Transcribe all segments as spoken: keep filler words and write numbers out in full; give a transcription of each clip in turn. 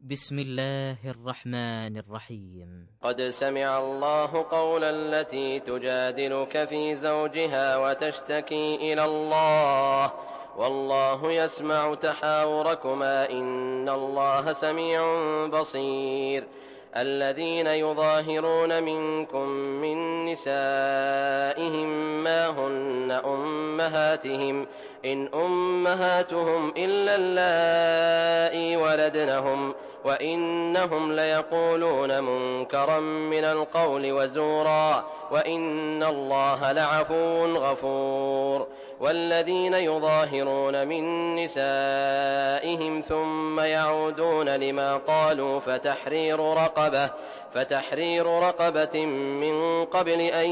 بسم الله الرحمن الرحيم. قد سمع الله قول التي تجادلك في زوجها وتشتكي إلى الله والله يسمع تحاوركما إن الله سميع بصير. الذين يظاهرون منكم من نسائهم ما هن أمهاتهم إن أمهاتهم إلا اللائي ولدنهم وإنهم ليقولون منكرا من القول وزورا وإن الله لعفو غفور. والذين يظاهرون من نسائهم ثم يعودون لما قالوا فتحرير رقبة فتحرير رقبة من قبل أن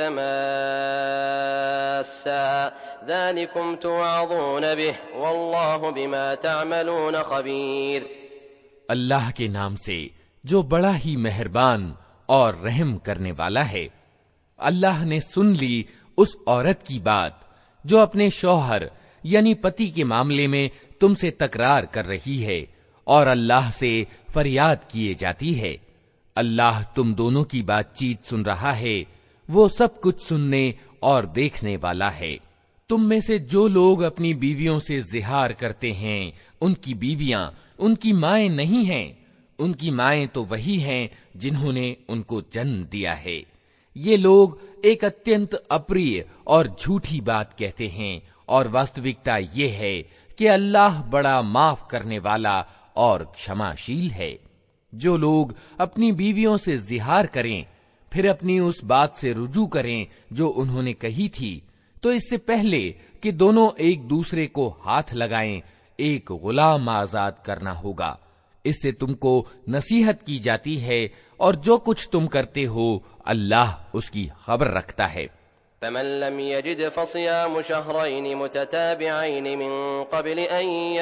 يتماسا ذلكم توعظون به والله بما تعملون خبير. اللہ کے نام سے جو بڑا ہی مہربان اور رحم کرنے والا ہے۔ اللہ نے سن لی اس عورت کی بات جو اپنے شوہر یعنی پتی کے معاملے میں تم سے تکرار کر رہی ہے اور اللہ سے فریاد کیے جاتی ہے۔ اللہ تم دونوں کی بات چیت سن رہا ہے، وہ سب کچھ سننے اور دیکھنے والا ہے۔ تم میں سے جو لوگ اپنی بیویوں سے زہار کرتے ہیں ان کی بیویاں ان کی مائیں نہیں ہیں، ان کی مائیں تو وہی ہیں جنہوں نے ان کو جنم دیا ہے۔ یہ لوگ ایک اتینت اپری اور جھوٹی بات کہتے ہیں اور واستوکتا یہ ہے کہ اللہ بڑا معاف کرنے والا اور کشماشیل ہے۔ جو لوگ اپنی بیویوں سے زہار کریں پھر اپنی اس بات سے رجوع کریں جو انہوں نے کہی تھی تو اس سے پہلے کہ دونوں ایک دوسرے کو ہاتھ لگائیں ایک غلام آزاد کرنا ہوگا۔ اس سے تم کو نصیحت کی جاتی ہے اور جو کچھ تم کرتے ہو اللہ اس کی خبر رکھتا ہے۔ فمن لم يجد فصيام شهرين متتابعين من قبل أن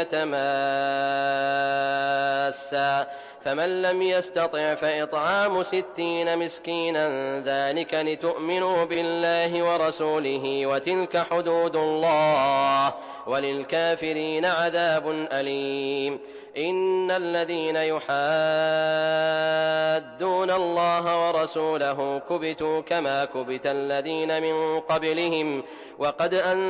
يتماسا فمن لم يستطع فإطعام ستين مسكينا ذلك لتؤمنوا بالله ورسوله وتلك حدود الله وللكافرين عذاب أليم. إن الذين يحادون الله ورسوله كبتوا كما كبت الذين من قبلهم وقد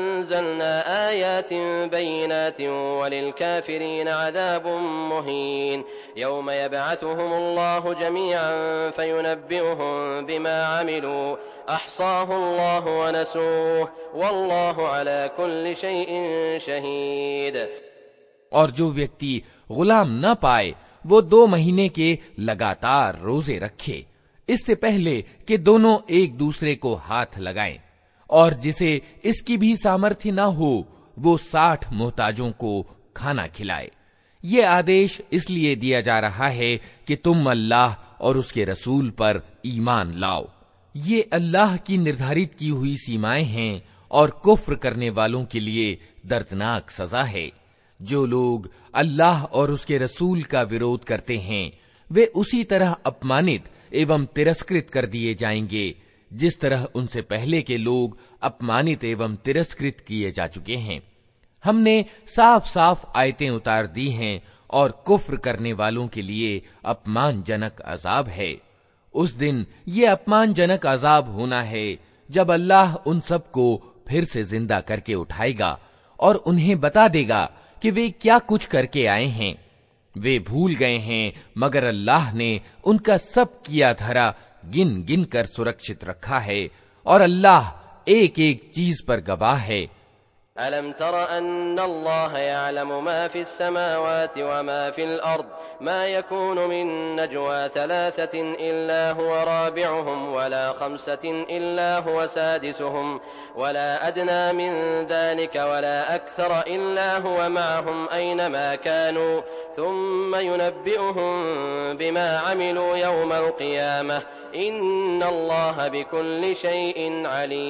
أنزلنا آيات بينات وللكافرين عذاب مهين. يوم يبعثهم الله جميعا فينبئهم بما عملوا أحصاه الله ونسوه والله على كل شيء شهيد. اور جو ویکتی غلام نہ پائے وہ دو مہینے کے لگاتار روزے رکھے اس سے پہلے کہ دونوں ایک دوسرے کو ہاتھ لگائیں، اور جسے اس کی بھی سامرتھ نہ ہو وہ ساٹھ محتاجوں کو کھانا کھلائے۔ یہ آدیش اس لیے دیا جا رہا ہے کہ تم اللہ اور اس کے رسول پر ایمان لاؤ۔ یہ اللہ کی نردھارت کی ہوئی سیمائیں ہیں اور کفر کرنے والوں کے لیے دردناک سزا ہے۔ جو لوگ اللہ اور اس کے رسول کا وروध کرتے ہیں وہ اسی طرح اپمانت ایوم ترسکرت کر دیے جائیں گے جس طرح ان سے پہلے کے لوگ اپمانت ایوم ترسکرت کیے جا چکے ہیں۔ ہم نے صاف صاف آیتیں اتار دی ہیں اور کفر کرنے والوں کے لیے اپمان جنک عذاب ہے۔ اس دن یہ اپمان جنک عذاب ہونا ہے جب اللہ ان سب کو پھر سے زندہ کر کے اٹھائے گا اور انہیں بتا دے گا کہ وہ کیا کچھ کر کے آئے ہیں۔ وہ بھول گئے ہیں مگر اللہ نے ان کا سب کیا دھرا گن گن کر سرکشت رکھا ہے اور اللہ ایک ایک چیز پر گواہ ہے۔ ألم تر أن الله يعلم ما في السماوات وما في الأرض ما يكون من نجوى ثلاثة إلا هو رابعهم ولا خمسة إلا هو سادسهم ولا أدنى من ذلك ولا أكثر إلا هو معهم أينما كانوا ثم ينبئهم بما عملوا يوم القيامة إن الله بكل شيء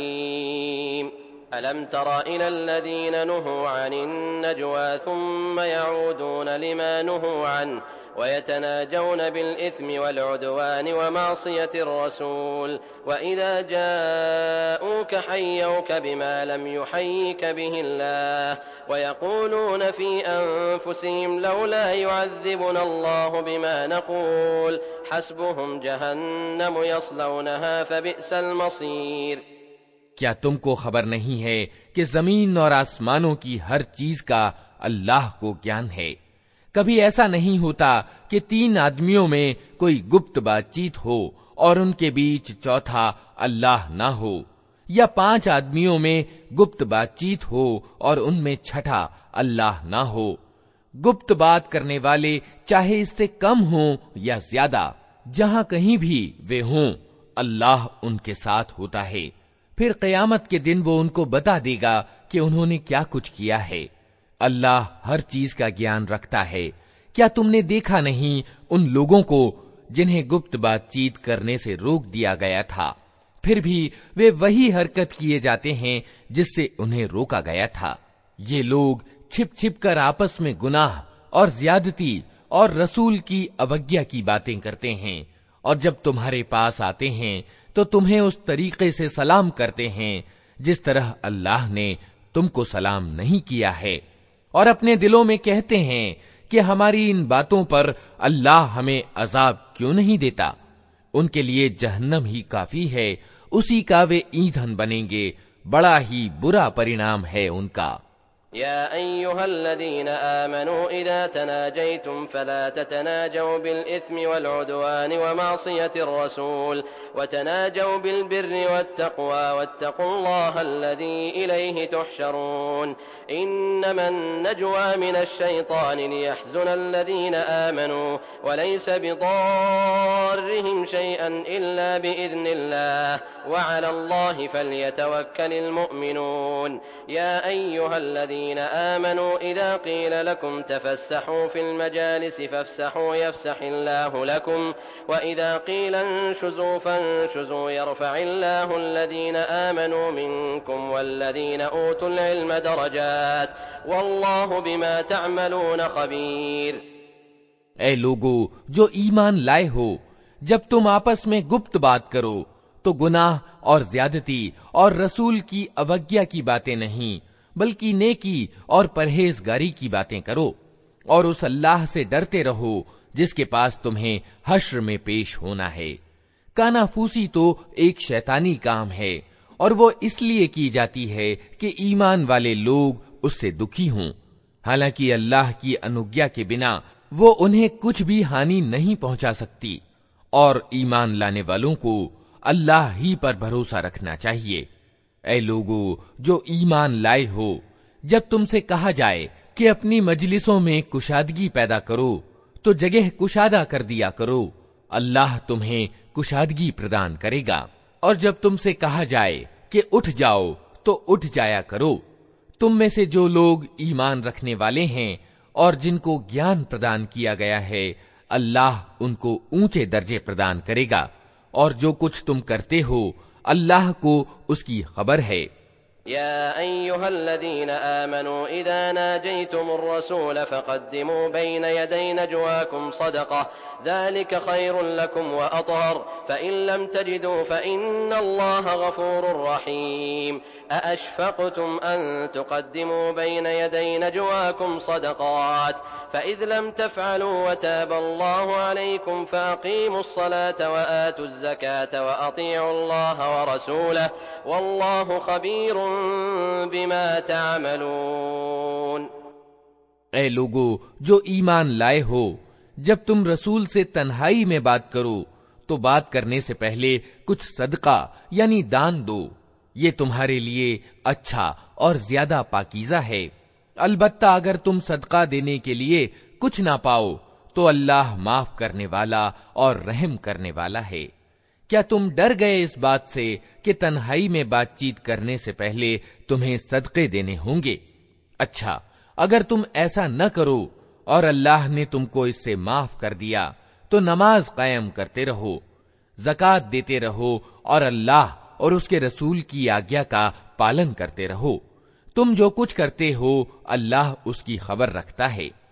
عليم. ألم تر إلى الذين نهوا عن النجوى ثم يعودون لما نهوا عنه ويتناجون بالإثم والعدوان ومعصية الرسول وإذا جاءوك حيوك بما لم يحيك به الله ويقولون في أنفسهم لولا يعذبنا الله بما نقول حسبهم جهنم يصلونها فبئس المصير۔ کیا تم کو خبر نہیں ہے کہ زمین اور آسمانوں کی ہر چیز کا اللہ کو گیان ہے؟ کبھی ایسا نہیں ہوتا کہ تین آدمیوں میں کوئی گپت بات چیت ہو اور ان کے بیچ چوتھا اللہ نہ ہو، یا پانچ آدمیوں میں گپت بات چیت ہو اور ان میں چھٹا اللہ نہ ہو۔ گپت بات کرنے والے چاہے اس سے کم ہوں یا زیادہ، جہاں کہیں بھی وہ ہوں، اللہ ان کے ساتھ ہوتا ہے۔ پھر قیامت کے دن وہ ان کو بتا دے گا کہ انہوں نے کیا کچھ کیا ہے۔ اللہ ہر چیز کا گیان رکھتا ہے۔ کیا تم نے دیکھا نہیں ان لوگوں کو جنہیں گپت بات چیت کرنے سے روک دیا گیا تھا، پھر بھی وہ وہی حرکت کیے جاتے ہیں جس سے انہیں روکا گیا تھا۔ یہ لوگ چھپ چھپ کر آپس میں گناہ اور زیادتی اور رسول کی اوگیا کی باتیں کرتے ہیں، اور جب تمہارے پاس آتے ہیں تو تمہیں اس طریقے سے سلام کرتے ہیں جس طرح اللہ نے تم کو سلام نہیں کیا ہے، اور اپنے دلوں میں کہتے ہیں کہ ہماری ان باتوں پر اللہ ہمیں عذاب کیوں نہیں دیتا۔ ان کے لیے جہنم ہی کافی ہے، اسی کا وہ ایندھن بنیں گے، بڑا ہی برا پرینام ہے ان کا۔ يا أيها الذين آمنوا إذا تناجيتم فلا تتناجوا بالإثم والعدوان ومعصية الرسول وتناجوا بالبر والتقوى واتقوا الله الذي إليه تحشرون إنما النجوى من الشيطان ليحزن الذين آمنوا وليس بضارهم شيئا إلا بإذن الله وعلى الله فليتوكل المؤمنون يا أيها الذين آمنوا إذا قيل لكم تفسحوا في المجالس فافسحوا يفسح الله لكم وإذا قيل انشزوا فانشزوا يرفع الله الذين آمنوا منكم والذين أوتوا العلم درجات والله بما تعملون خبير۔ اے لوگو جو ایمان لائے ہو، جب تم آپس میں گپت بات کرو تو گناہ اور زیادتی اور رسول کی اوگیا کی باتیں نہیں بلکہ نیکی اور پرہیزگاری کی باتیں کرو، اور اس اللہ سے ڈرتے رہو جس کے پاس تمہیں حشر میں پیش ہونا ہے۔ کانافوسی تو ایک شیطانی کام ہے، اور وہ اس لیے کی جاتی ہے کہ ایمان والے لوگ اس سے دکھی ہوں، حالانکہ اللہ کی انوگیا کے بنا وہ انہیں کچھ بھی ہانی نہیں پہنچا سکتی، اور ایمان لانے والوں کو اللہ ہی پر بھروسہ رکھنا چاہیے۔ اے لوگو جو ایمان لائے ہو، جب تم سے کہا جائے کہ اپنی مجلسوں میں کشادگی پیدا کرو تو جگہ کشادہ کر دیا کرو، اللہ تمہیں کشادگی پردان کرے گا، اور جب تم سے کہا جائے کہ اٹھ جاؤ تو اٹھ جایا کرو۔ تم میں سے جو لوگ ایمان رکھنے والے ہیں اور جن کو گیان پردان کیا گیا ہے، اللہ ان کو اونچے درجے پردان کرے گا، اور جو کچھ تم کرتے ہو اللہ کو اس کی خبر ہے۔ يا أيها الذين آمنوا إذا ناجيتم الرسول فقدموا بين يدي نجواكم صدقة ذلك خير لكم وأطهر فإن لم تجدوا فإن الله غفور رحيم أأشفقتم أن تقدموا بين يدي نجواكم صدقات فإذ لم تفعلوا وتاب الله عليكم فأقيموا الصلاة وآتوا الزكاة وأطيعوا الله ورسوله والله خبير بما تعملون۔ اے لوگو جو ایمان لائے ہو، جب تم رسول سے تنہائی میں بات کرو تو بات کرنے سے پہلے کچھ صدقہ یعنی دان دو، یہ تمہارے لیے اچھا اور زیادہ پاکیزہ ہے۔ البتہ اگر تم صدقہ دینے کے لیے کچھ نہ پاؤ تو اللہ معاف کرنے والا اور رحم کرنے والا ہے۔ کیا تم ڈر گئے اس بات سے کہ تنہائی میں بات چیت کرنے سے پہلے تمہیں صدقے دینے ہوں گے؟ اچھا، اگر تم ایسا نہ کرو اور اللہ نے تم کو اس سے معاف کر دیا تو نماز قائم کرتے رہو، زکوٰۃ دیتے رہو، اور اللہ اور اس کے رسول کی آگیا کا پالن کرتے رہو۔ تم جو کچھ کرتے ہو اللہ اس کی خبر رکھتا ہے۔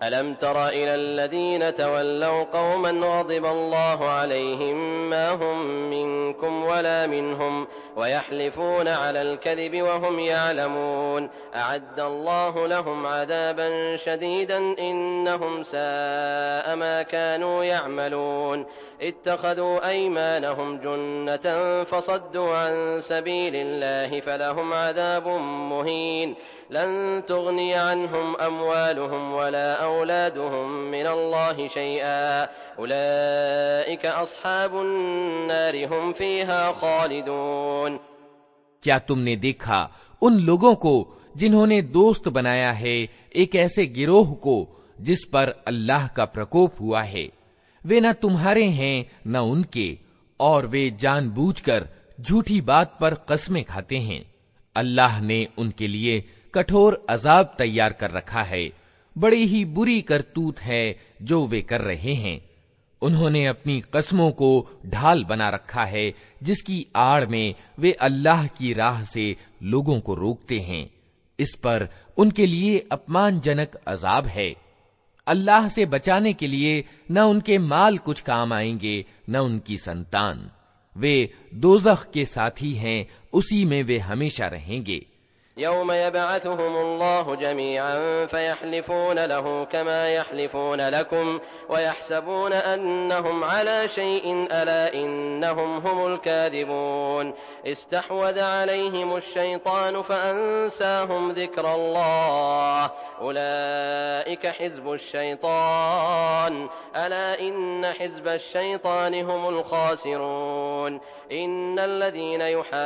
ألم تر إلى الذين تولوا قوما غضب الله عليهم ما هم منكم ولا منهم ويحلفون على الكذب وهم يعلمون أعد الله لهم عذابا شديدا إنهم ساء ما كانوا يعملون اتخذوا أيمانهم جنة فصدوا عن سبيل الله فلهم عذاب مهين لن تغني عنهم أموالهم ولا أولادهم من الله شيئا أولئك أصحاب النار هم فيها خالدون۔ کیا تم نے دیکھا ان لوگوں کو جنہوں نے دوست بنایا ہے ایک ایسے گروہ کو جس پر اللہ کا پرکوپ ہوا ہے؟ وہ نہ تمہارے ہیں نہ ان کے، اور وہ جان بوجھ کر جھوٹی بات پر قسمیں کھاتے ہیں۔ اللہ نے ان کے لیے کٹھور عذاب تیار کر رکھا ہے، بڑی ہی بری کرتوت ہے جو وہ کر رہے ہیں۔ انہوں نے اپنی قسموں کو ڈھال بنا رکھا ہے جس کی آڑ میں وہ اللہ کی راہ سے لوگوں کو روکتے ہیں، اس پر ان کے لیے اپمان جنک عذاب ہے۔ اللہ سے بچانے کے لیے نہ ان کے مال کچھ کام آئیں گے نہ ان کی سنتان، وہ دوزخ کے ساتھی ہیں، اسی میں وہ ہمیشہ رہیں گے۔ يوم يبعثهم الله جميعا فيحلفون له كما يحلفون لكم ويحسبون أنهم على شيء ألا إنهم هم الكاذبون استحوذ عليهم الشيطان فأنساهم ذكر الله أولئك حزب الشيطان ألا إن حزب الشيطان هم الخاسرون إن الذين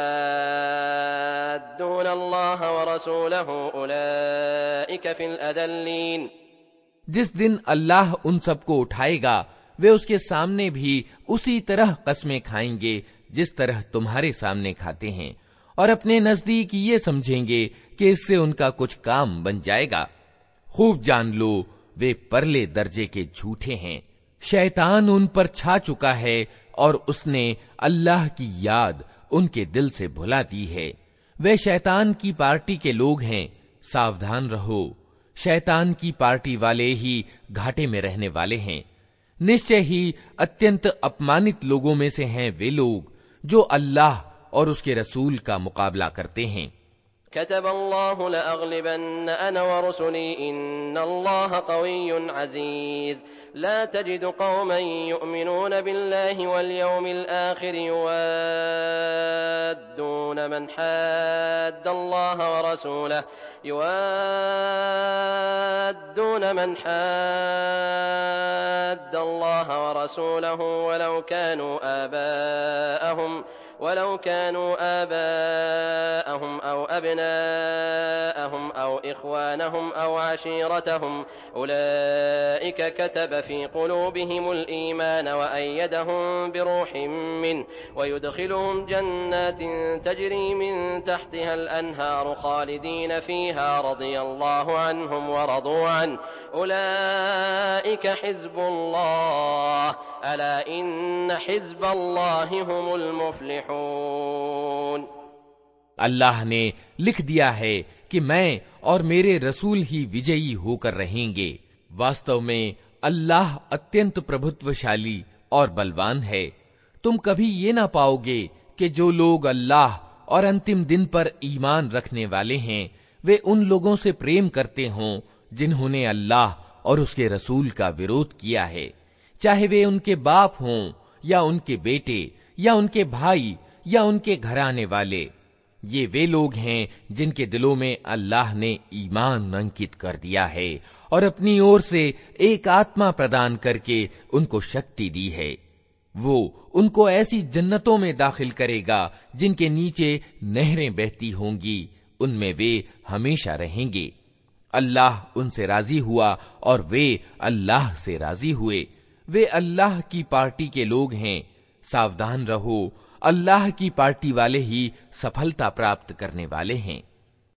يحادون الله ورسوله أولئك في الأذلين۔ جس دن اللہ ان سب کو اٹھائے گا وہ اس کے سامنے بھی اسی طرح قسمیں کھائیں گے جس طرح تمہارے سامنے کھاتے ہیں، اور اپنے نزدیک یہ سمجھیں گے کہ اس سے ان کا کچھ کام بن جائے گا۔ خوب جان لو وہ پرلے درجے کے جھوٹے ہیں۔ شیطان ان پر چھا چکا ہے اور اس نے اللہ کی یاد ان کے دل سے بھلا دی ہے۔ وہ شیطان کی پارٹی کے لوگ ہیں، ساودھان رہو، شیطان کی پارٹی والے ہی گھاٹے میں رہنے والے ہیں۔ نشچے ہی اتینت اپمانت لوگوں میں سے ہیں وہ لوگ جو اللہ اور اس کے رسول کا مقابلہ کرتے ہیں۔ كتب الله لأغلبن أنا ورسلي إن الله قوي عزيز لا تجد قوما يؤمنون بالله واليوم الآخر يوادون من حاد الله ورسوله يوادون من حاد الله ورسوله ولو كانوا آباءهم ولو كانوا آباءهم أو أبناءهم أو إخوانهم أو عشيرتهم أولئك كتب في قلوبهم الإيمان وأيدهم بروح منه ويدخلهم جنات تجري من تحتها الأنهار خالدين فيها رضي الله عنهم ورضوا عنه أولئك حزب الله ألا إن حزب الله هم المفلحون۔ اللہ نے لکھ دیا ہے کہ میں اور میرے رسول ہی وجئی ہو کر رہیں گے۔ واستو میں اللہ اتینت پربھتوشالی اور بلوان ہے۔ تم کبھی یہ نہ پاؤ گے کہ جو لوگ اللہ اور انتم دن پر ایمان رکھنے والے ہیں وہ ان لوگوں سے پریم کرتے ہوں جنہوں نے اللہ اور اس کے رسول کا وروध کیا ہے، چاہے وہ ان کے باپ ہوں یا ان کے بیٹے یا ان کے بھائی یا ان کے گھرانے والے۔ یہ وہ لوگ ہیں جن کے دلوں میں اللہ نے ایمان انکت کر دیا ہے اور اپنی اور سے ایک آتما پردان کر کے ان کو شکتی دی ہے۔ وہ ان کو ایسی جنتوں میں داخل کرے گا جن کے نیچے نہریں بہتی ہوں گی، ان میں وہ ہمیشہ رہیں گے۔ اللہ ان سے راضی ہوا اور وہ اللہ سے راضی ہوئے۔ وہ اللہ کی پارٹی کے لوگ ہیں، ساودھان رہو، اللہ کی پارٹی والے ہی سفلتا پراپت کرنے والے ہیں۔